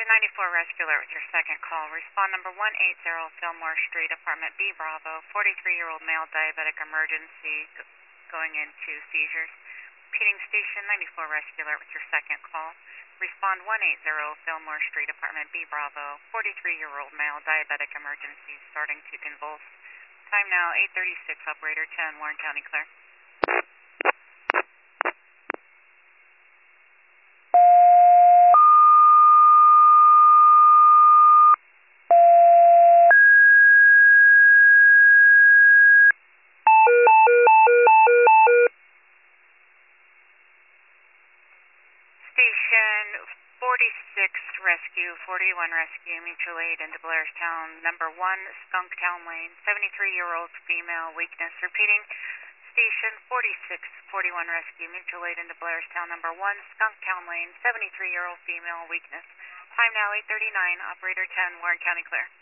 94 Rescue Alert with your second call. Respond number 180 Fillmore Street, apartment B Bravo. 43-year-old male diabetic emergency going into seizures. Repeating station 94 Rescue Alert with your second call. Respond 180 Fillmore Street, apartment B Bravo. 43-year-old male diabetic emergency starting to convulse. Time now 8:36. Operator 10, Warren County clear. Station 46 Rescue, 41 Rescue, Mutual Aid into Blairstown, number 1, Skunktown Lane, 73-year-old female, weakness. Repeating, Station 46, 41 Rescue, Mutual Aid into Blairstown, number 1, Skunktown Lane, 73-year-old female, weakness. Time now 8:39, Operator 10, Warren County clear.